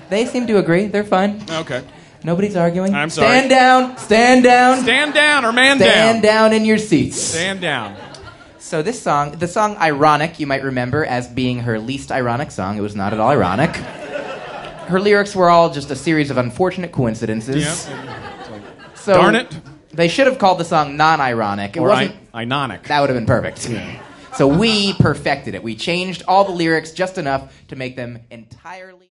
They seem to agree. They're fine. Okay. Nobody's arguing. I'm sorry. Stand down. Stand down. Stand down or man down. Stand down in your seats. Stand down. So this song, the song Ironic, you might remember as being her least ironic song. It was not at all ironic. Her lyrics were all just a series of unfortunate coincidences. Yeah. So Darn it. They should have called the song non-ironic. It Or wasn't. Inonic. That would have been perfect. Yeah. So we perfected it. We changed all the lyrics just enough to make them entirely...